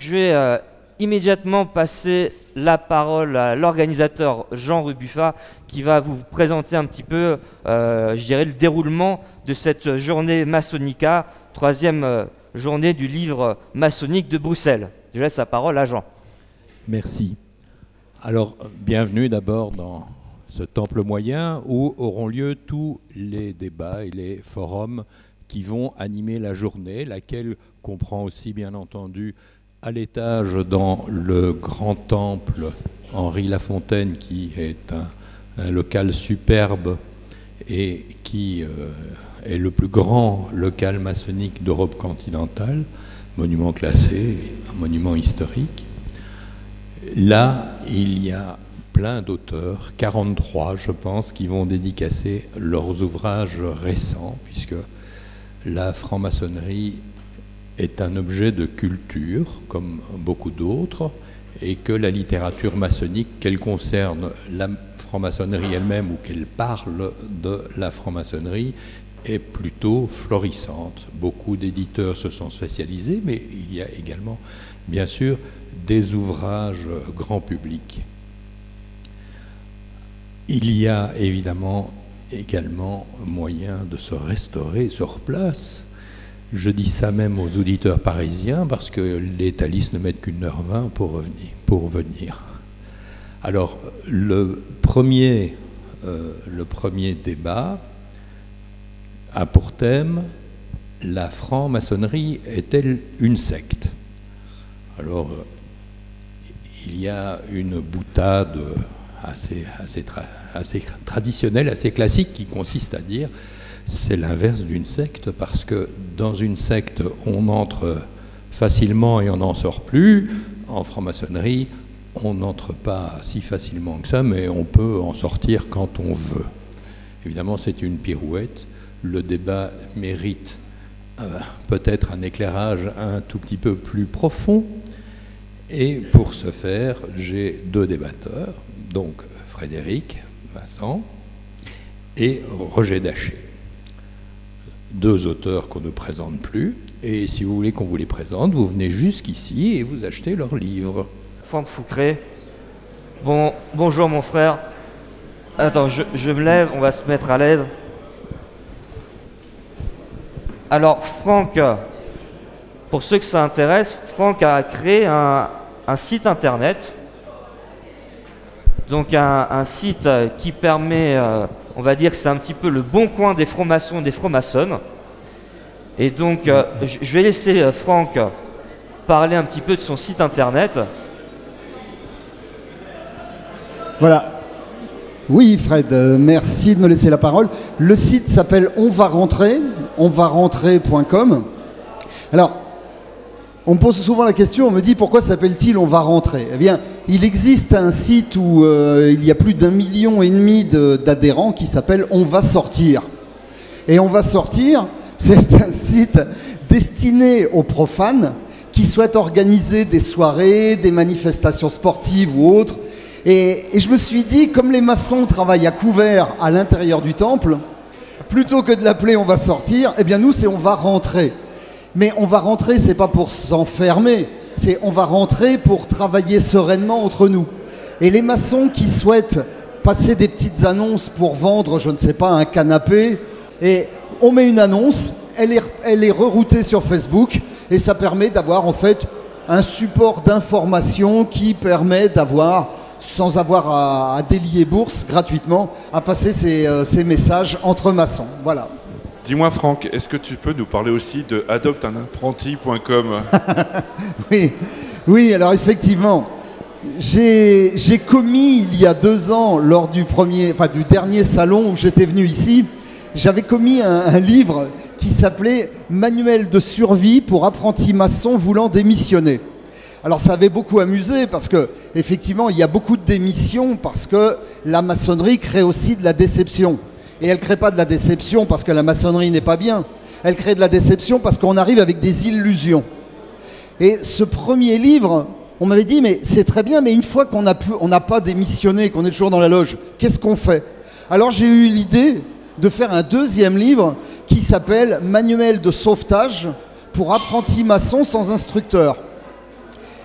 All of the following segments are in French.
Je vais immédiatement passer la parole à l'organisateur Jean Rebuffa qui va vous présenter un petit peu, je dirais, le déroulement de cette journée Masonica, 3e journée du livre maçonnique de Bruxelles. Je laisse la parole à Jean. Merci. Alors, bienvenue d'abord dans ce temple moyen où auront lieu tous les débats et les forums qui vont animer la journée, laquelle comprend aussi, bien entendu, à l'étage dans le grand temple Henri Lafontaine, qui est un local superbe et qui est le plus grand local maçonnique d'Europe continentale, monument classé, un monument historique. Là, il y a plein d'auteurs, 43 je pense, qui vont dédicacer leurs ouvrages récents, puisque la franc-maçonnerie est un objet de culture, comme beaucoup d'autres, et que la littérature maçonnique, qu'elle concerne la franc-maçonnerie elle-même ou qu'elle parle de la franc-maçonnerie, est plutôt florissante. Beaucoup d'éditeurs se sont spécialisés, mais il y a également, bien sûr, des ouvrages grand public. Il y a évidemment également moyen de se restaurer sur place. Je dis ça même aux auditeurs parisiens parce que les Thalys ne mettent qu'1h20 pour venir. Alors, le premier débat a pour thème « La franc-maçonnerie est-elle une secte ?» Alors, il y a une boutade assez traditionnelle, assez classique, qui consiste à dire c'est l'inverse d'une secte, parce que dans une secte, on entre facilement et on n'en sort plus. En franc-maçonnerie, on n'entre pas si facilement que ça, mais on peut en sortir quand on veut. Évidemment, c'est une pirouette. Le débat mérite peut-être un éclairage un tout petit peu plus profond. Et pour ce faire, j'ai 2 débatteurs, donc Frédéric Vincent et Roger Daché. 2 auteurs qu'on ne présente plus, et si vous voulez qu'on vous les présente, vous venez jusqu'ici et vous achetez leurs livres. Franck Foucret. Bonjour mon frère. Attends, je me lève, on va se mettre à l'aise. Alors Franck, pour ceux que ça intéresse, Franck a créé un site internet. Donc un site qui permet, on va dire que c'est un petit peu le bon coin des francs-maçons et des francs-maçonnes. Et donc je vais laisser Franck parler un petit peu de son site internet. Voilà. Oui Fred, merci de me laisser la parole. Le site s'appelle onvarentrer.com. Alors, on me pose souvent la question, on me dit pourquoi s'appelle-t-il On va rentrer ? Eh bien, il existe un site où il y a plus d'1,5 million d'adhérents qui s'appelle On va sortir. Et On va sortir, c'est un site destiné aux profanes qui souhaitent organiser des soirées, des manifestations sportives ou autres. Et je me suis dit, comme les maçons travaillent à couvert à l'intérieur du temple, plutôt que de l'appeler On va sortir, eh bien nous c'est On va rentrer. Mais on va rentrer, c'est pas pour s'enfermer, c'est on va rentrer pour travailler sereinement entre nous. Et les maçons qui souhaitent passer des petites annonces pour vendre, je ne sais pas, un canapé, et on met une annonce, elle est reroutée sur Facebook, et ça permet d'avoir en fait un support d'information qui permet d'avoir, sans avoir à délier bourse gratuitement, à passer ces messages entre maçons. Voilà. Dis-moi Franck, est-ce que tu peux nous parler aussi de adopteunapprenti.com ? Oui, alors effectivement, j'ai commis il y a 2 ans, lors du dernier salon où j'étais venu ici, j'avais commis un livre qui s'appelait « Manuel de survie pour apprentis maçons voulant démissionner ». Alors ça avait beaucoup amusé parce que effectivement il y a beaucoup de démissions parce que la maçonnerie crée aussi de la déception. Et elle ne crée pas de la déception parce que la maçonnerie n'est pas bien. Elle crée de la déception parce qu'on arrive avec des illusions. Et ce premier livre, on m'avait dit, mais c'est très bien, mais une fois qu'on n'a pas démissionné, qu'on est toujours dans la loge, qu'est-ce qu'on fait ? Alors j'ai eu l'idée de faire un 2e livre qui s'appelle « Manuel de sauvetage pour apprentis maçons sans instructeur ».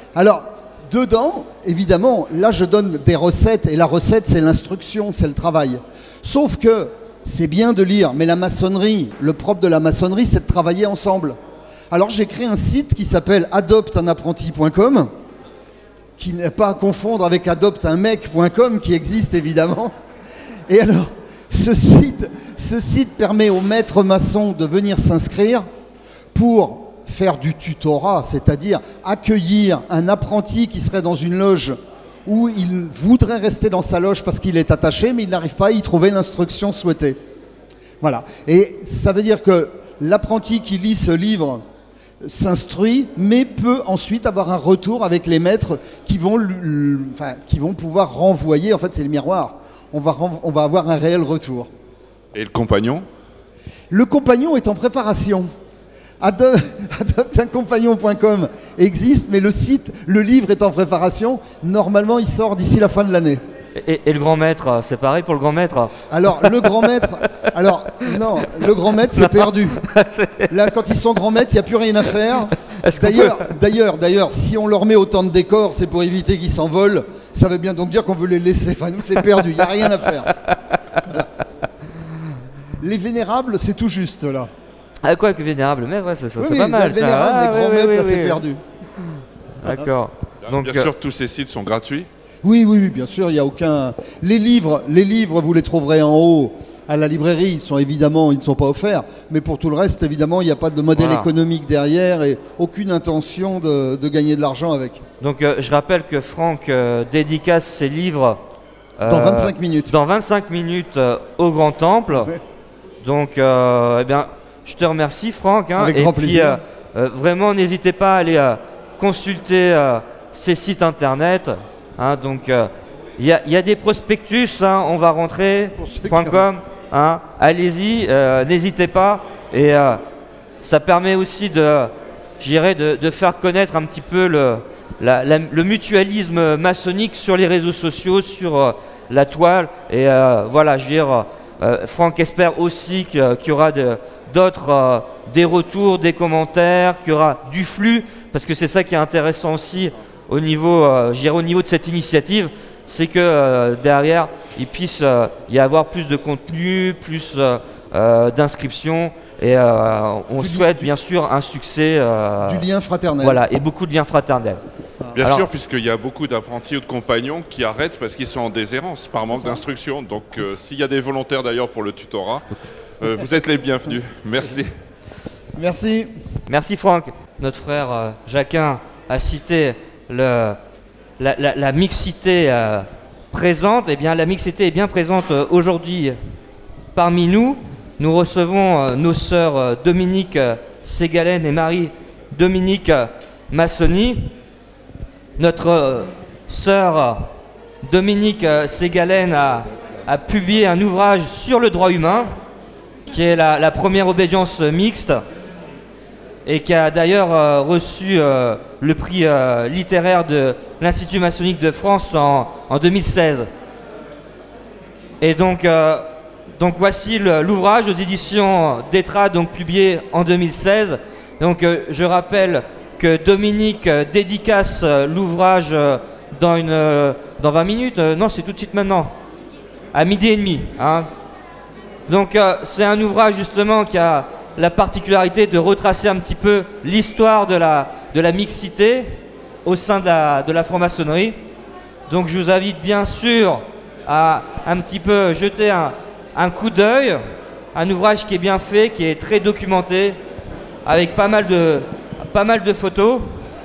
Alors, dedans, évidemment, là je donne des recettes, et la recette c'est l'instruction, c'est le travail. Sauf que c'est bien de lire, mais la maçonnerie, le propre de la maçonnerie, c'est de travailler ensemble. Alors j'ai créé un site qui s'appelle adopteunapprenti.com, qui n'est pas à confondre avec adopteunmec.com, qui existe évidemment. Et alors, ce site permet aux maîtres maçons de venir s'inscrire pour faire du tutorat, c'est-à-dire accueillir un apprenti qui serait dans une loge où il voudrait rester dans sa loge parce qu'il est attaché, mais il n'arrive pas à y trouver l'instruction souhaitée. Voilà. Et ça veut dire que l'apprenti qui lit ce livre s'instruit, mais peut ensuite avoir un retour avec les maîtres qui vont pouvoir renvoyer. En fait, c'est le miroir. On va avoir un réel retour. Et le compagnon? Le compagnon est en préparation. Adopteuncompagnon.com existe, mais le livre est en préparation. Normalement, il sort d'ici la fin de l'année. Et le grand maître, c'est pareil pour le grand maître? Alors, le grand maître, c'est perdu. Là, quand ils sont grands maîtres, il n'y a plus rien à faire. D'ailleurs, si on leur met autant de décors, c'est pour éviter qu'ils s'envolent. Ça veut bien donc dire qu'on veut les laisser. Enfin, nous, c'est perdu, il n'y a rien à faire. Voilà. Les vénérables, c'est tout juste, là. Ah, quoi que vénérable maître, ouais, c'est oui, pas mal. Les vénérables, les grands maîtres, là, c'est perdu. D'accord. Donc, bien sûr, tous ces sites sont gratuits. Oui, bien sûr, il n'y a aucun... Les livres, vous les trouverez en haut à la librairie. Ils ne sont pas offerts. Mais pour tout le reste, évidemment, il n'y a pas de modèle économique derrière et aucune intention de gagner de l'argent avec. Donc, je rappelle que Franck dédicace ses livres... dans 25 minutes. Dans 25 minutes au Grand Temple. Ouais. Donc, eh bien... Je te remercie Franck. Avec grand plaisir. Vraiment, n'hésitez pas à aller consulter ces sites internet. Donc, il y a des prospectus, on va rentrer.com. Allez-y, n'hésitez pas. Et ça permet aussi de faire connaître un petit peu le mutualisme maçonnique sur les réseaux sociaux, sur la toile. Et voilà, je veux dire, Franck espère aussi qu'il y aura d'autres des retours, des commentaires, qu'il y aura du flux, parce que c'est ça qui est intéressant aussi au niveau, au niveau de cette initiative, c'est que derrière, il puisse y avoir plus de contenu, plus d'inscriptions, et on souhaite bien sûr un succès. Du lien fraternel. Voilà, et beaucoup de liens fraternels. Bien sûr, puisqu'il y a beaucoup d'apprentis ou de compagnons qui arrêtent parce qu'ils sont en déshérence par manque d'instruction. Donc s'il y a des volontaires d'ailleurs pour le tutorat, vous êtes les bienvenus. Merci. Merci. Merci Franck. Notre frère Jacquin a cité la mixité présente. Eh bien, la mixité est bien présente aujourd'hui parmi nous. Nous recevons nos sœurs Dominique Ségalen et Marie-Dominique Massoni. Notre sœur Dominique Ségalen a publié un ouvrage sur le droit humain, qui est la première obédience mixte, et qui a d'ailleurs reçu le prix littéraire de l'Institut maçonnique de France en 2016. Et donc voici l'ouvrage aux éditions d'Etra, donc publié en 2016. Donc je rappelle que Dominique dédicace l'ouvrage dans 20 minutes. Non, c'est tout de suite maintenant, à 12h30. Donc c'est un ouvrage justement qui a la particularité de retracer un petit peu l'histoire de la mixité au sein de la franc-maçonnerie. Donc je vous invite bien sûr à un petit peu jeter un coup d'œil. Un ouvrage qui est bien fait, qui est très documenté, avec pas mal de photos.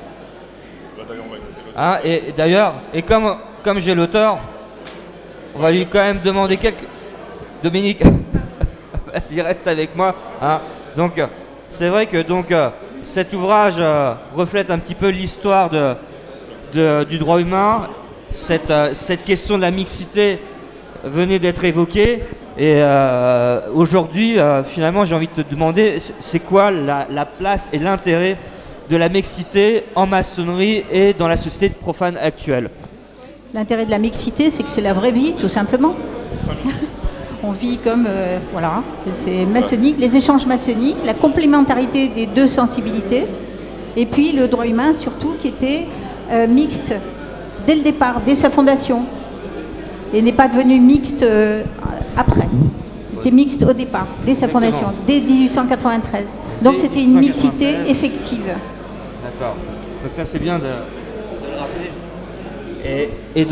Et d'ailleurs, comme j'ai l'auteur, on va lui quand même demander quelques... Dominique, vas-y, reste avec moi. Donc, c'est vrai que cet ouvrage reflète un petit peu l'histoire du droit humain. Cette question de la mixité venait d'être évoquée. Et aujourd'hui, finalement, j'ai envie de te demander, c'est quoi la place et l'intérêt de la mixité en maçonnerie et dans la société profane actuelle? L'intérêt de la mixité, c'est que c'est la vraie vie, tout simplement. On vit comme, voilà, c'est maçonnique, les échanges maçonniques, la complémentarité des deux sensibilités, et puis le droit humain surtout, qui était mixte dès le départ, dès sa fondation, et n'est pas devenu mixte après. Il était mixte au départ, dès sa fondation, dès 1893. Donc c'était une mixité effective. D'accord. Donc ça c'est bien de le rappeler.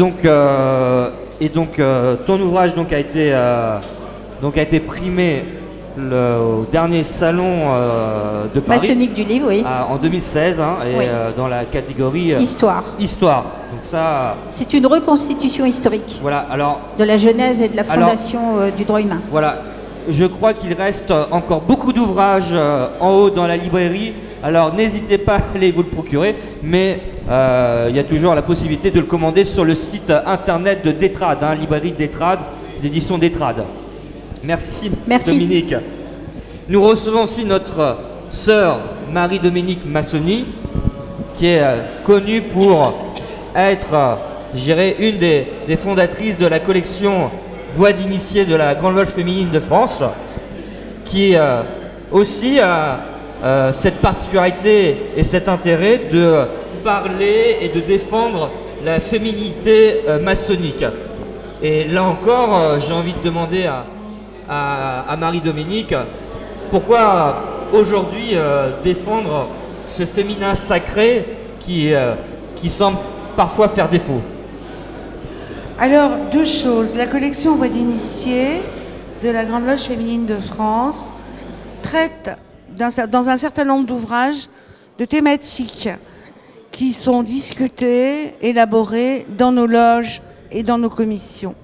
Et donc ton ouvrage donc a été primé au dernier salon de Paris. Maçonnique du livre, oui. En 2016, Oui. Dans la catégorie Histoire. Histoire. Donc ça. C'est une reconstitution historique Voilà. Alors. de la genèse et de la fondation du droit humain. Voilà. Je crois qu'il reste encore beaucoup d'ouvrages en haut dans la librairie. Alors n'hésitez pas à aller vous le procurer, mais il y a toujours la possibilité de le commander sur le site internet de Détrade, librairie Détrade, les éditions Détrade. Merci. Dominique. Nous recevons aussi notre sœur Marie-Dominique Massoni, qui est connue pour être, je dirais, une des fondatrices de la collection Voix d'initiés de la Grande Loge féminine de France, qui aussi a cette particularité et cet intérêt de parler et de défendre la féminité maçonnique. Et là encore, j'ai envie de demander à Marie-Dominique, pourquoi aujourd'hui défendre ce féminin sacré qui semble parfois faire défaut? Alors, deux choses. La collection Voix d'initiés de la Grande Loge féminine de France traite dans un certain nombre d'ouvrages de thématiques qui sont discutées, élaborées dans nos loges et dans nos commissions.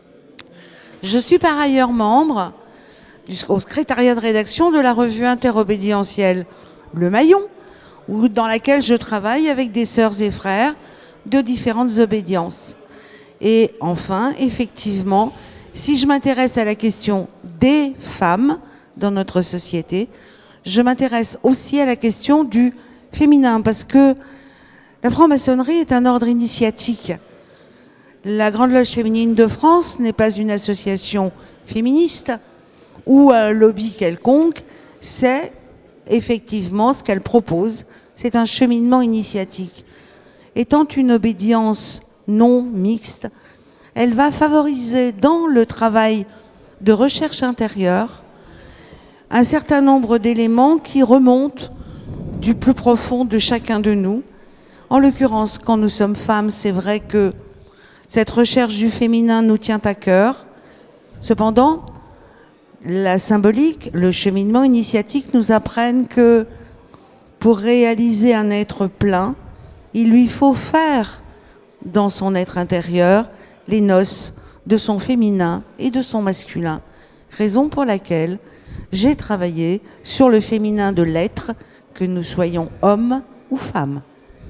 Je suis par ailleurs membre au secrétariat de rédaction de la revue interobédientielle Le Maillon, dans laquelle je travaille avec des sœurs et frères de différentes obédiences. Et enfin, effectivement, si je m'intéresse à la question des femmes dans notre société, je m'intéresse aussi à la question du féminin, parce que la franc-maçonnerie est un ordre initiatique. La Grande Loge féminine de France n'est pas une association féministe ou un lobby quelconque, c'est effectivement ce qu'elle propose, c'est un cheminement initiatique. Étant une obédience non mixte, elle va favoriser dans le travail de recherche intérieure un certain nombre d'éléments qui remontent du plus profond de chacun de nous. En l'occurrence, quand nous sommes femmes, c'est vrai que cette recherche du féminin nous tient à cœur. Cependant, la symbolique, le cheminement initiatique nous apprennent que pour réaliser un être plein, il lui faut faire dans son être intérieur les noces de son féminin et de son masculin. Raison pour laquelle j'ai travaillé sur le féminin de l'être, que nous soyons hommes ou femmes.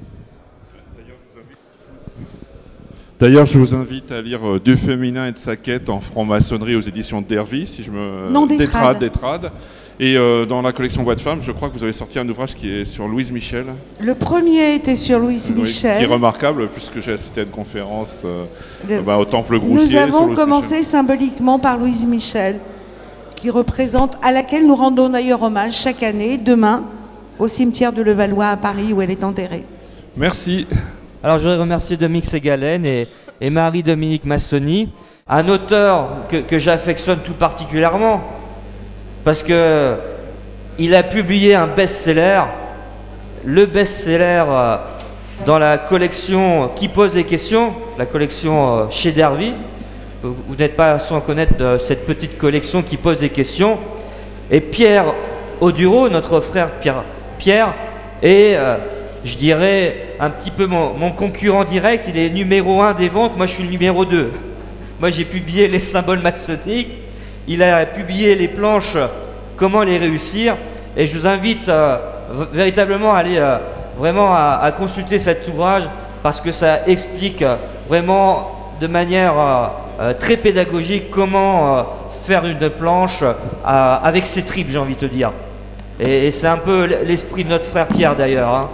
D'ailleurs, je vous invite à lire Du féminin et de sa quête en franc-maçonnerie aux éditions d'Hervy, si je me... Non, Détrade. Et dans la collection Voix de femmes, je crois que vous avez sorti un ouvrage qui est sur Louise Michel. Le premier était sur Louise Michel. Qui est remarquable, puisque j'ai assisté à une conférence au Temple Groussier. Nous avons commencé symboliquement par Louise Michel, à laquelle nous rendons d'ailleurs hommage chaque année, demain, au cimetière de Levallois à Paris, où elle est enterrée. Merci. Alors je voudrais remercier Dominique Ségalen et Marie-Dominique Massoni, un auteur que j'affectionne tout particulièrement, parce que il a publié un best-seller, le best-seller dans la collection Qui pose des questions, la collection chez Dervy. Vous n'êtes pas sans connaître cette petite collection Qui pose des questions. Et Pierre Audureau, notre frère Pierre, est, je dirais, un petit peu mon concurrent direct. Il est numéro 1 des ventes, moi je suis le numéro 2. Moi j'ai publié les symboles maçonniques, il a publié les planches, comment les réussir. Et je vous invite véritablement à aller vraiment à consulter cet ouvrage, parce que ça explique vraiment de manière très pédagogique comment faire une planche avec ses tripes, j'ai envie de te dire. Et c'est un peu l'esprit de notre frère Pierre d'ailleurs. Hein.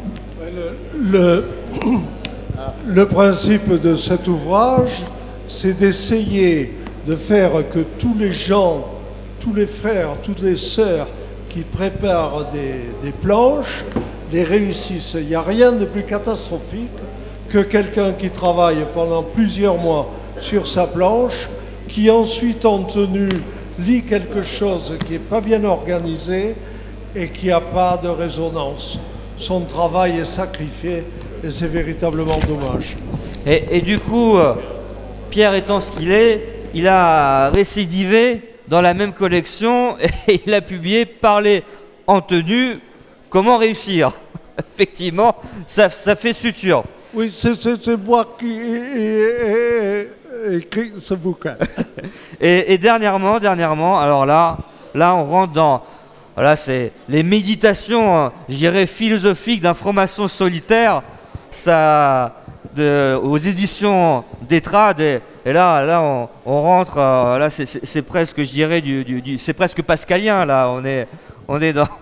Le principe de cet ouvrage, c'est d'essayer de faire que tous les gens, tous les frères, toutes les sœurs qui préparent des planches les réussissent. Il n'y a rien de plus catastrophique que quelqu'un qui travaille pendant plusieurs mois sur sa planche, qui ensuite en tenue lit quelque chose qui n'est pas bien organisé et qui n'a pas de résonance. Son travail est sacrifié et c'est véritablement dommage. Et du coup, Pierre étant ce qu'il est, il a récidivé dans la même collection et il a publié Parler en tenue, comment réussir. Effectivement, ça fait suture. Oui, c'est moi qui ai écrit ce bouquin. Et dernièrement, alors là on rentre dans, voilà, c'est les méditations, je dirais, philosophiques d'un franc-maçon solitaire, ça, aux éditions d'Etrade, et là on rentre, là c'est presque, je dirais, c'est presque pascalien, là, on est dans...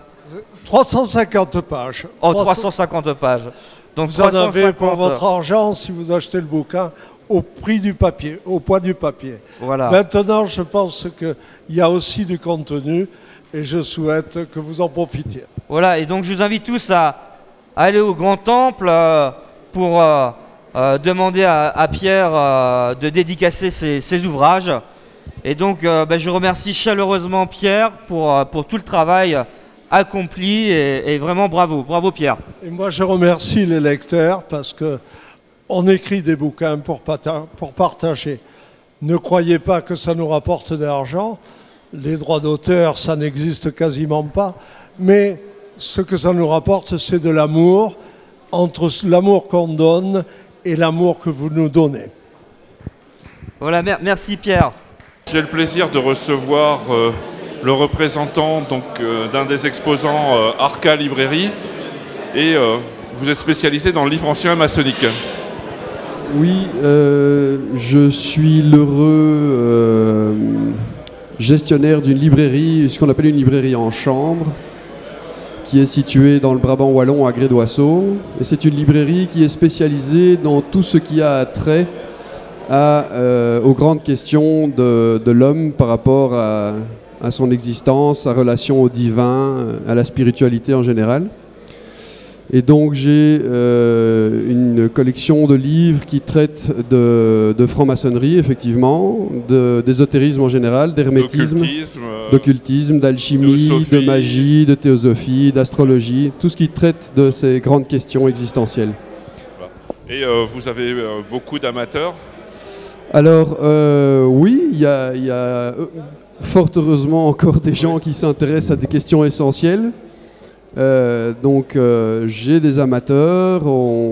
350 pages. Oh, 350 pages. Donc vous en avez pour votre argent si vous achetez le bouquin au prix du papier, au poids du papier. Voilà. Maintenant, je pense qu'il y a aussi du contenu et je souhaite que vous en profitiez. Voilà, et donc je vous invite tous à aller au Grand Temple pour demander à Pierre de dédicacer ses ouvrages. Et donc je remercie chaleureusement Pierre pour tout le travail accompli et vraiment bravo Pierre. Et moi je remercie les lecteurs parce que on écrit des bouquins pour partager. Ne croyez pas que ça nous rapporte de l'argent. Les droits d'auteur, ça n'existe quasiment pas. Mais ce que ça nous rapporte, c'est de l'amour, entre l'amour qu'on donne et l'amour que vous nous donnez. Voilà, merci Pierre. J'ai le plaisir de recevoir le représentant d'un des exposants Arca Librairie, et vous êtes spécialisé dans le livre ancien maçonnique. Oui, je suis l'heureux gestionnaire d'une librairie, ce qu'on appelle une librairie en chambre, qui est située dans le Brabant wallon à Gré-d'Oisseau. Et c'est une librairie qui est spécialisée dans tout ce qui a trait aux grandes questions de l'homme par rapport à son existence, sa relation au divin, à la spiritualité en général. Et donc j'ai une collection de livres qui traitent de franc-maçonnerie, effectivement, d'ésotérisme en général, d'hermétisme, d'occultisme, d'alchimie, de magie, de théosophie, d'astrologie, tout ce qui traite de ces grandes questions existentielles. Et vous avez beaucoup d'amateurs ? Alors oui, il y a fort heureusement encore des gens qui s'intéressent à des questions essentielles. Donc j'ai des amateurs,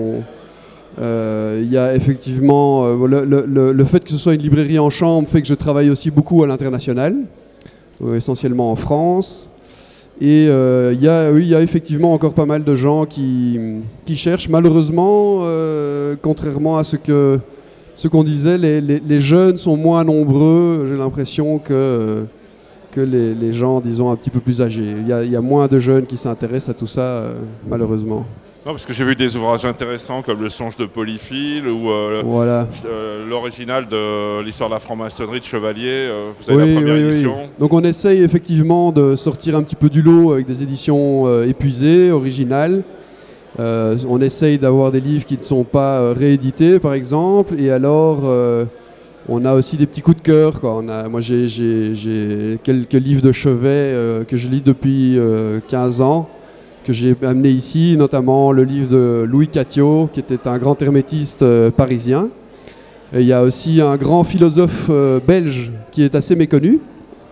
il y a effectivement le fait que ce soit une librairie en chambre fait que je travaille aussi beaucoup à l'international, essentiellement en France, et il y a effectivement encore pas mal de gens qui cherchent. Malheureusement, contrairement à ce qu'on disait, les jeunes sont moins nombreux, j'ai l'impression que les gens, disons, un petit peu plus âgés. Il y a moins de jeunes qui s'intéressent à tout ça, malheureusement. Non, parce que j'ai vu des ouvrages intéressants comme Le Songe de Polyphile ou voilà. L'original de l'histoire de la franc-maçonnerie de Chevalier. Vous avez la première édition. Oui. Donc on essaye effectivement de sortir un petit peu du lot avec des éditions épuisées, originales. On essaye d'avoir des livres qui ne sont pas réédités, par exemple. Et alors... on a aussi des petits coups de cœur, quoi. Moi, j'ai quelques livres de chevet que je lis depuis 15 ans, que j'ai amené ici, notamment le livre de Louis Cattiot, qui était un grand hermétiste parisien. Et il y a aussi un grand philosophe belge qui est assez méconnu,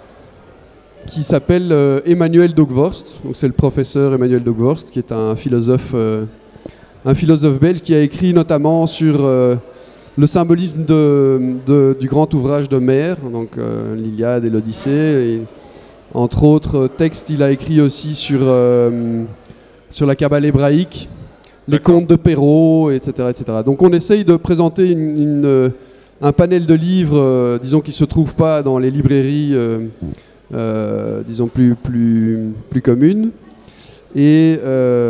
qui s'appelle Emmanuel Dogvorst. Donc, c'est le professeur Emmanuel Dogvorst, qui est un philosophe belge qui a écrit notamment sur... le symbolisme du grand ouvrage d'Homère, donc l'Iliade et l'Odyssée. Entre autres textes, il a écrit aussi sur la Kabbale hébraïque, les contes de Perrault, etc., etc. Donc on essaye de présenter un panel de livres, disons, qui ne se trouvent pas dans les librairies, disons, plus communes. Et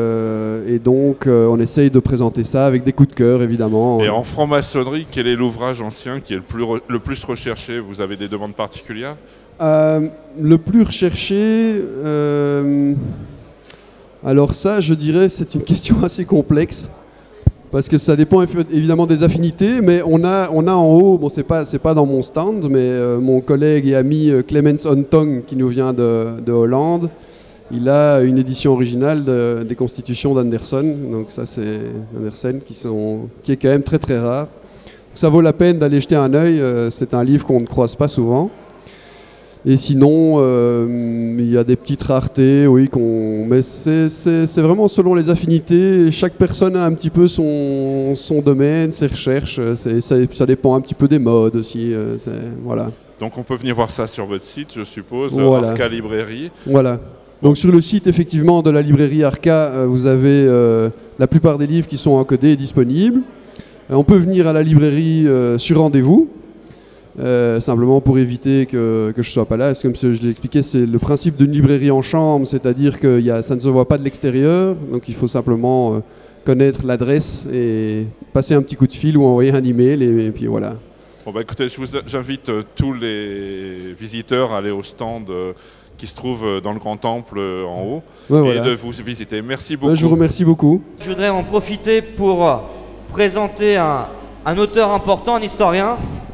donc on essaye de présenter ça avec des coups de cœur, évidemment. Et en franc-maçonnerie, quel est l'ouvrage ancien qui est le plus recherché? Vous avez des demandes particulières? Le plus recherché, Alors ça, je dirais, c'est une question assez complexe. Parce que ça dépend évidemment des affinités, mais on a en haut, bon c'est pas dans mon stand, mais mon collègue et ami Clemens Ontong qui nous vient de Hollande, il a une édition originale des Constitutions d'Anderson, donc ça c'est Andersen qui est quand même très très rare. Donc, ça vaut la peine d'aller jeter un œil, c'est un livre qu'on ne croise pas souvent. Et sinon, il y a des petites raretés, oui, mais c'est vraiment selon les affinités. Chaque personne a un petit peu son domaine, ses recherches. Ça dépend un petit peu des modes aussi. Voilà. Donc on peut venir voir ça sur votre site, je suppose, voilà. Arca Librairie. Voilà. Donc sur le site effectivement de la librairie Arca, vous avez la plupart des livres qui sont encodés et disponibles. On peut venir à la librairie sur rendez-vous. Simplement pour éviter que je ne sois pas là. Comme je l'ai expliqué, c'est le principe d'une librairie en chambre, c'est-à-dire que ça ne se voit pas de l'extérieur, donc il faut simplement connaître l'adresse et passer un petit coup de fil ou envoyer un email et puis voilà. Bon bah écoutez, j'invite tous les visiteurs à aller au stand qui se trouve dans le Grand Temple en haut et voilà. De vous visiter. Merci beaucoup. Je vous remercie beaucoup. Je voudrais en profiter pour présenter un auteur important, un historien,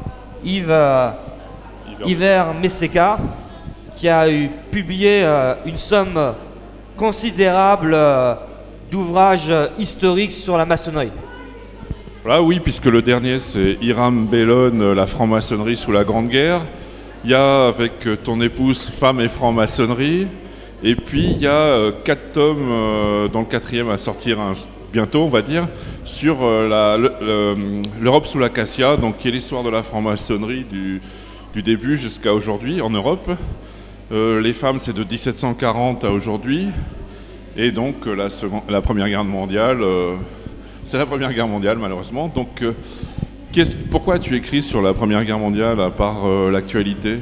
Yver Messeka, qui a publié une somme considérable d'ouvrages historiques sur la maçonnerie. Voilà, oui, puisque le dernier c'est Hiram Bellon, la franc-maçonnerie sous la Grande Guerre. Il y a avec ton épouse Femmes et franc-maçonnerie. Et puis il y a 4 tomes, dont le 4e à sortir bientôt, on va dire, sur l'Europe sous l'acacia, donc qui est l'histoire de la franc-maçonnerie du début jusqu'à aujourd'hui en Europe. Les femmes, c'est de 1740 à aujourd'hui, et donc la Première Guerre mondiale, c'est la Première Guerre mondiale malheureusement. Donc, pourquoi tu écris sur la Première Guerre mondiale à part l'actualité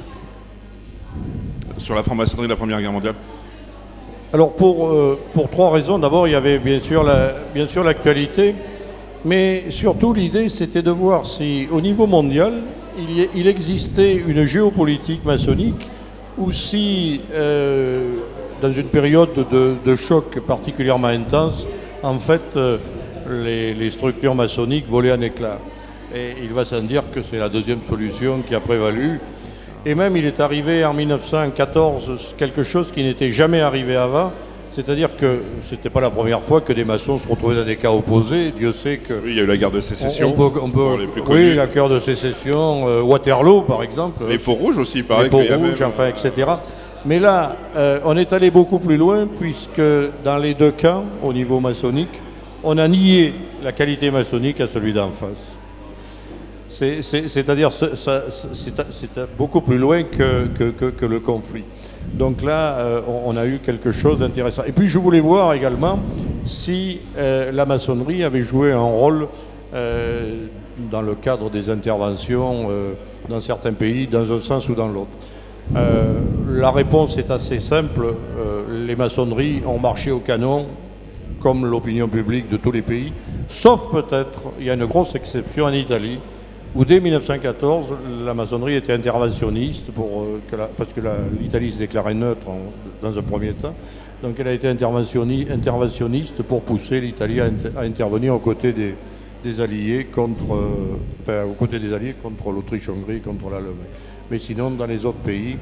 sur la franc-maçonnerie de la Première Guerre mondiale? Alors pour 3 raisons. D'abord, il y avait bien sûr l'actualité, mais surtout l'idée c'était de voir si au niveau mondial il existait une géopolitique maçonnique ou si dans une période de choc particulièrement intense, en fait les structures maçonniques volaient en éclats. Et il va sans dire que c'est la deuxième solution qui a prévalu. Et même, il est arrivé en 1914 quelque chose qui n'était jamais arrivé avant, c'est-à-dire que ce n'était pas la première fois que des maçons se retrouvaient dans des cas opposés. Dieu sait que... Oui, il y a eu la guerre de sécession, les plus connus. Oui, la guerre de sécession, Waterloo par exemple. Les peaux rouges aussi, pareil. Les peaux rouges, enfin, etc. Mais là, on est allé beaucoup plus loin, puisque dans les 2 camps, au niveau maçonnique, on a nié la qualité maçonnique à celui d'en face. C'est-à-dire, c'est beaucoup plus loin que le conflit. Donc là, on a eu quelque chose d'intéressant. Et puis, je voulais voir également si la maçonnerie avait joué un rôle dans le cadre des interventions dans certains pays, dans un sens ou dans l'autre. La réponse est assez simple. Les maçonneries ont marché au canon, comme l'opinion publique de tous les pays, sauf peut-être, il y a une grosse exception en Italie, où dès 1914, la maçonnerie était interventionniste, parce que l'Italie se déclarait neutre dans un premier temps. Donc elle a été interventionniste pour pousser l'Italie à intervenir aux côtés des Alliés contre l'Autriche-Hongrie, contre l'Allemagne. Mais sinon, dans les autres pays,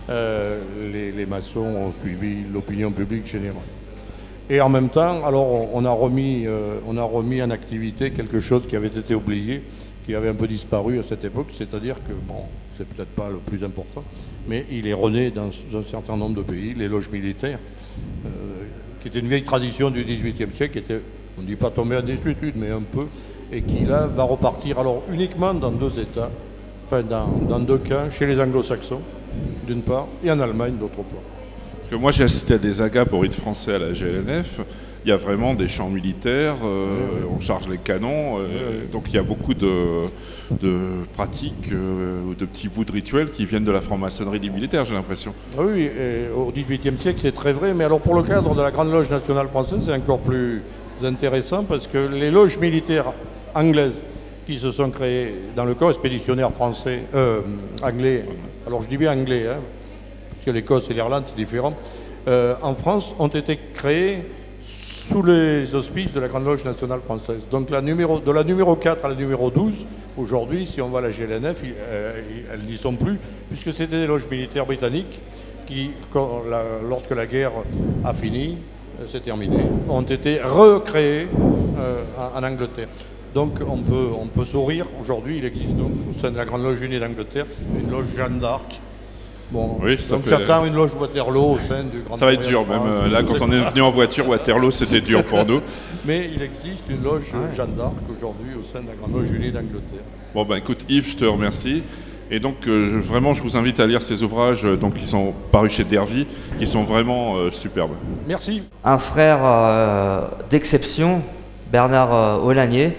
les maçons ont suivi l'opinion publique générale. Et en même temps, alors on a remis en activité quelque chose qui avait été oublié, qui avait un peu disparu à cette époque, c'est-à-dire que, bon, c'est peut-être pas le plus important, mais il est rené dans un certain nombre de pays, les loges militaires, qui était une vieille tradition du XVIIIe siècle, qui était, on ne dit pas tombée en désuétude, mais un peu, et qui là va repartir alors uniquement dans 2 États, enfin dans 2 camps, chez les anglo-saxons, d'une part, et en Allemagne, d'autre part. Parce que moi j'ai assisté à des agapes au rite français à la GLNF. Il y a vraiment des champs militaires, on charge les canons, donc il y a beaucoup de pratiques ou de petits bouts de rituels qui viennent de la franc-maçonnerie des militaires, j'ai l'impression. Oui, au XVIIIe siècle c'est très vrai, mais alors pour le cadre de la Grande Loge nationale française, c'est encore plus intéressant parce que les loges militaires anglaises qui se sont créées dans le corps expéditionnaire français, anglais, alors je dis bien anglais, parce que l'Écosse et l'Irlande c'est différent, en France ont été créés sous les auspices de la Grande Loge nationale française. Donc de la numéro 4 à la numéro 12, aujourd'hui, si on va à la GLNF, elles n'y sont plus, puisque c'était des loges militaires britanniques qui, lorsque la guerre a fini, c'est terminé, ont été recréées en Angleterre. Donc on peut sourire. Aujourd'hui, il existe donc au sein de la Grande Loge Unie d'Angleterre une loge Jeanne d'Arc. Bon, oui, donc j'attends une loge Waterloo au sein du Grand. Ça va être dur, même là, quand on est venu en voiture, Waterloo, c'était dur pour nous. Mais il existe une loge Jeanne d'Arc aujourd'hui au sein de la Grande Loge Unie d'Angleterre. Bon, ben écoute, Yves, je te remercie. Et donc, vraiment, je vous invite à lire ces ouvrages qui sont parus chez Dervy, qui sont vraiment superbes. Merci. Un frère d'exception, Bernard Olagnier,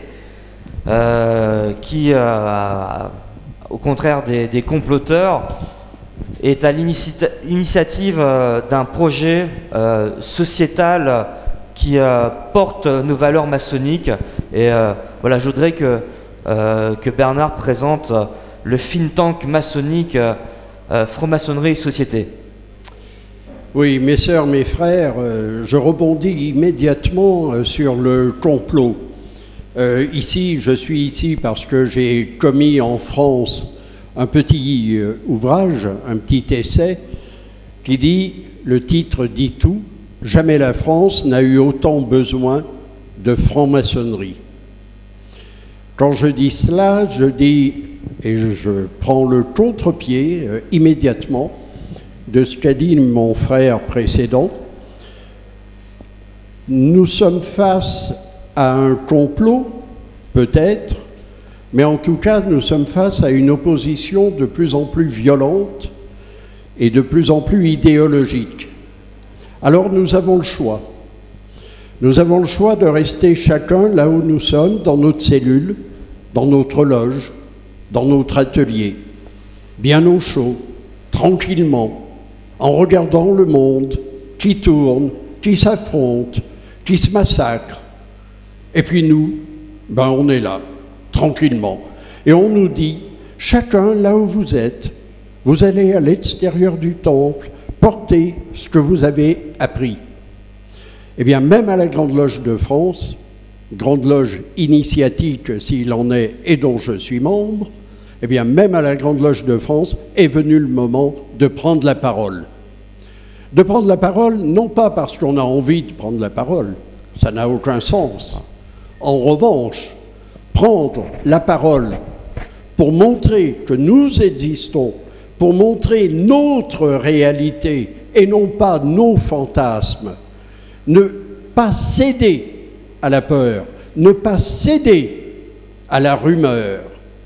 qui, au contraire des comploteurs, est à l'initiative d'un projet sociétal qui porte nos valeurs maçonniques. Et voilà, je voudrais que Bernard présente le think tank maçonnique Franc-maçonnerie et Société. Oui, mes sœurs, mes frères, je rebondis immédiatement sur le complot. Je suis ici parce que j'ai commis en France un petit ouvrage, un petit essai, qui dit, le titre dit tout, « Jamais la France n'a eu autant besoin de franc-maçonnerie ». Quand je dis cela, je dis, et je prends le contre-pied immédiatement de ce qu'a dit mon frère précédent, nous sommes face à un complot, peut-être, mais en tout cas, nous sommes face à une opposition de plus en plus violente et de plus en plus idéologique. Alors nous avons le choix. Nous avons le choix de rester chacun là où nous sommes, dans notre cellule, dans notre loge, dans notre atelier, bien au chaud, tranquillement, en regardant le monde qui tourne, qui s'affronte, qui se massacre. Et puis nous, on est là, tranquillement. Et on nous dit, chacun là où vous êtes, vous allez à l'extérieur du temple, porter ce que vous avez appris. Eh bien, même à la Grande Loge de France, Grande Loge initiatique s'il en est et dont je suis membre, eh bien, même à la Grande Loge de France est venu le moment de prendre la parole. De prendre la parole, non pas parce qu'on a envie de prendre la parole, ça n'a aucun sens. En revanche, prendre la parole pour montrer que nous existons, pour montrer notre réalité et non pas nos fantasmes, ne pas céder à la peur, ne pas céder à la rumeur,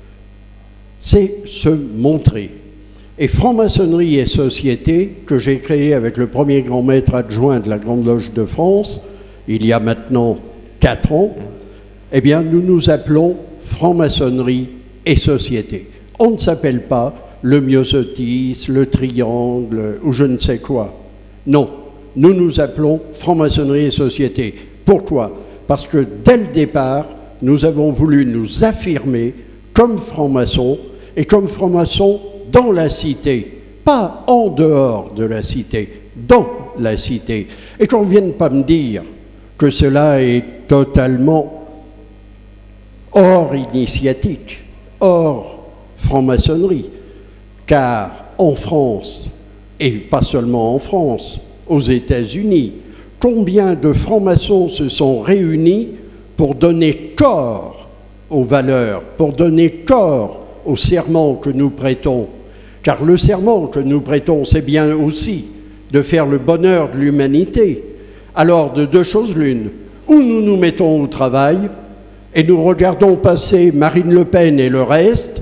c'est se montrer. Et Franc-maçonnerie et Société, que j'ai créé avec le premier grand maître adjoint de la Grande Loge de France, il y a maintenant 4 ans, eh bien nous nous appelons Franc-maçonnerie et Société. On ne s'appelle pas le myosotis, le triangle ou je ne sais quoi. Non, nous nous appelons Franc-maçonnerie et Société. Pourquoi ? Parce que dès le départ, nous avons voulu nous affirmer comme francs-maçons et comme francs-maçons dans la cité, pas en dehors de la cité, dans la cité. Et qu'on ne vienne pas me dire que cela est totalement hors initiatique, hors franc-maçonnerie, car en France, et pas seulement en France, aux États-Unis, combien de francs-maçons se sont réunis pour donner corps aux valeurs, pour donner corps au serment que nous prêtons. Car le serment que nous prêtons, c'est bien aussi de faire le bonheur de l'humanité. Alors, de deux choses l'une, ou nous nous mettons au travail et nous regardons passer Marine Le Pen et le reste,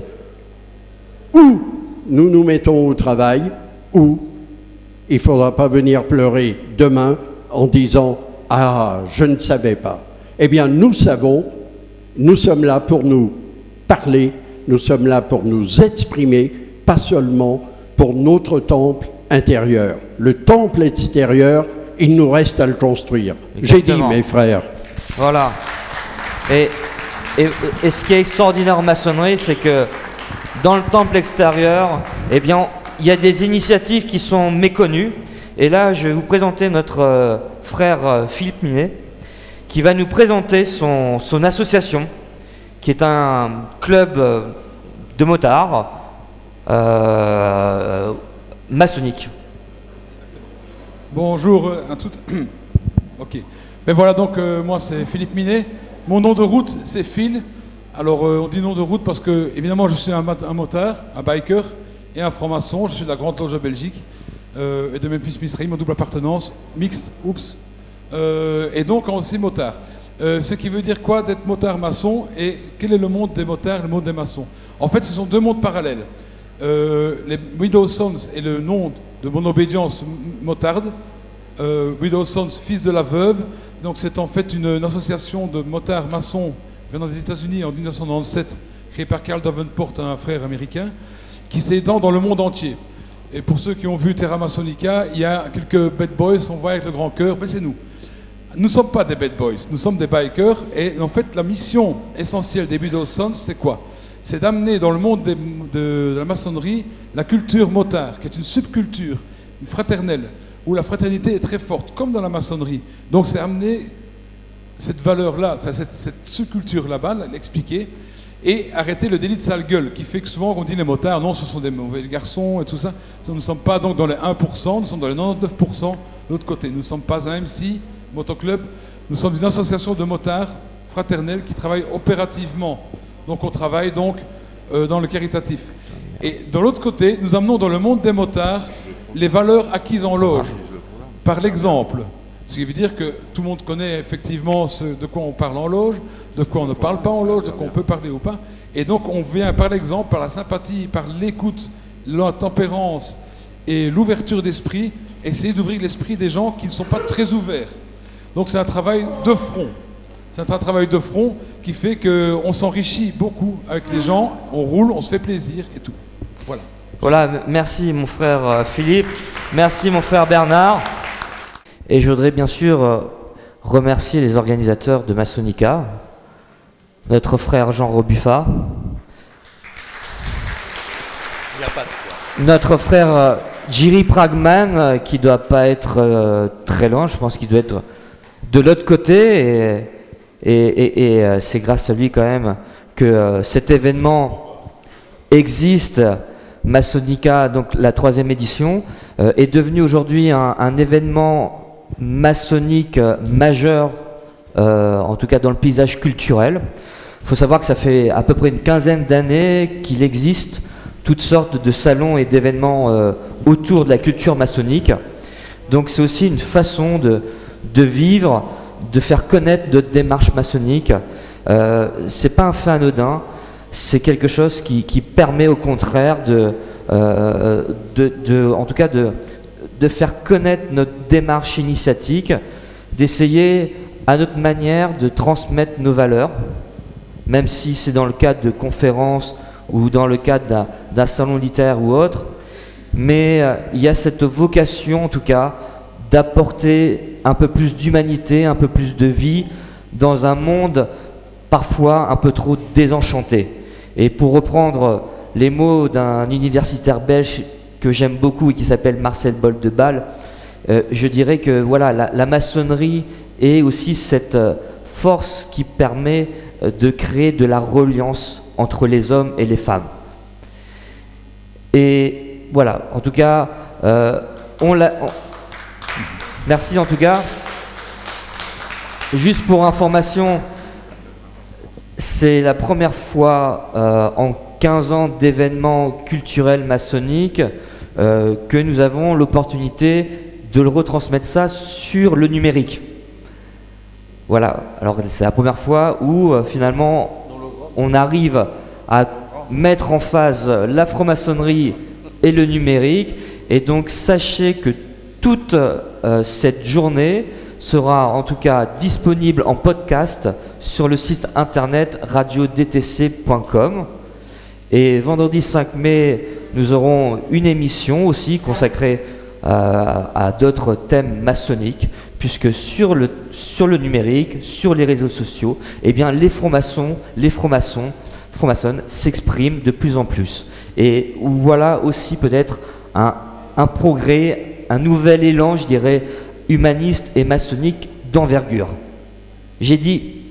ou nous nous mettons au travail, ou il ne faudra pas venir pleurer demain en disant « Ah, je ne savais pas ». Eh bien, nous savons, nous sommes là pour nous parler, nous sommes là pour nous exprimer, pas seulement pour notre temple intérieur. Le temple extérieur, il nous reste à le construire. J'ai dit, mes frères. Voilà. Et ce qui est extraordinaire en maçonnerie, c'est que dans le temple extérieur, eh bien, il y a des initiatives qui sont méconnues. Et là, je vais vous présenter notre frère Philippe Minet, qui va nous présenter son association, qui est un club de motards maçonnique. Bonjour à toutes. Ok. Ben voilà, donc moi c'est Philippe Minet. Mon nom de route c'est Phil. Alors on dit nom de route parce que évidemment je suis un motard, un biker et un franc-maçon. Je suis de la Grande Loge de Belgique et de Memphis Misraïm en double appartenance, mixte, et donc aussi motard. Ce qui veut dire quoi d'être motard maçon et quel est le monde des motards, le monde des maçons? En fait ce sont deux mondes parallèles. Les Widow Sons est le nom de mon obédience motarde. Widow Sons, fils de la veuve. Donc c'est en fait une association de motards maçons venant des États-Unis en 1997, créée par Carl Davenport, un frère américain, qui s'étend dans le monde entier. Et pour ceux qui ont vu Terra Masonica, il y a quelques bad boys, on voit avec le grand cœur, mais c'est nous. Nous ne sommes pas des bad boys, nous sommes des bikers. Et en fait, la mission essentielle des Widow Sons, c'est quoi? C'est d'amener dans le monde de la maçonnerie la culture motard, qui est une subculture, une fraternelle, où la fraternité est très forte, comme dans la maçonnerie. Donc c'est amener cette valeur-là, enfin cette subculture là-bas, l'expliquer, et arrêter le délit de sale gueule, qui fait que souvent on dit les motards, non, ce sont des mauvais garçons et tout ça. Nous ne sommes pas donc dans les 1%, nous sommes dans les 99% de l'autre côté. Nous ne sommes pas un MC, motoclub, nous sommes une association de motards fraternels qui travaille opérativement. Donc on travaille donc dans le caritatif. Et de l'autre côté, nous amenons dans le monde des motards les valeurs acquises en loge. Par l'exemple. Ce qui veut dire que tout le monde connaît effectivement de quoi on parle en loge, de quoi on ne parle pas en loge, de quoi on peut parler ou pas. Et donc on vient par l'exemple, par la sympathie, par l'écoute, la tempérance et l'ouverture d'esprit, essayer d'ouvrir l'esprit des gens qui ne sont pas très ouverts. Donc c'est un travail de front. C'est un travail de front qui fait qu'on s'enrichit beaucoup avec les gens, on roule, on se fait plaisir et tout. Voilà. Voilà, merci mon frère Philippe, merci mon frère Bernard. Et je voudrais bien sûr remercier les organisateurs de Masonica, notre frère Jean Robuffa, notre frère Jiri Pragman, qui doit pas être très loin, je pense qu'il doit être de l'autre côté, et c'est grâce à lui quand même que cet événement existe. Masonica, donc la 3e édition, est devenu aujourd'hui un événement maçonnique majeur, en tout cas dans le paysage culturel. Il faut savoir que ça fait à peu près une quinzaine d'années qu'il existe toutes sortes de salons et d'événements autour de la culture maçonnique. Donc c'est aussi une façon de vivre, de faire connaître notre démarche maçonnique. C'est pas un fait anodin. C'est quelque chose qui permet au contraire en tout cas de faire connaître notre démarche initiatique, d'essayer à notre manière de transmettre nos valeurs, même si c'est dans le cadre de conférences ou dans le cadre d'un salon littéraire ou autre. Mais il y a cette vocation en tout cas d'apporter un peu plus d'humanité, un peu plus de vie dans un monde parfois un peu trop désenchanté. Et pour reprendre les mots d'un universitaire belge que j'aime beaucoup et qui s'appelle Marcel Boldebal, je dirais que voilà, la maçonnerie est aussi cette force qui permet de créer de la reliance entre les hommes et les femmes. Et voilà, en tout cas, merci en tout cas. Juste pour information, c'est la première fois en 15 ans d'événements culturels maçonniques que nous avons l'opportunité de le retransmettre ça sur le numérique. Voilà, alors c'est la première fois où finalement on arrive à mettre en phase la franc-maçonnerie et le numérique. Et donc sachez que toute cette journée sera en tout cas disponible en podcast sur le site internet radiodtc.com. Et vendredi 5 mai, nous aurons une émission aussi consacrée à d'autres thèmes maçonniques, puisque sur le numérique, sur les réseaux sociaux, eh bien les francs-maçons s'expriment de plus en plus. Et voilà aussi peut-être un progrès un nouvel élan, je dirais, humaniste et maçonnique d'envergure. J'ai dit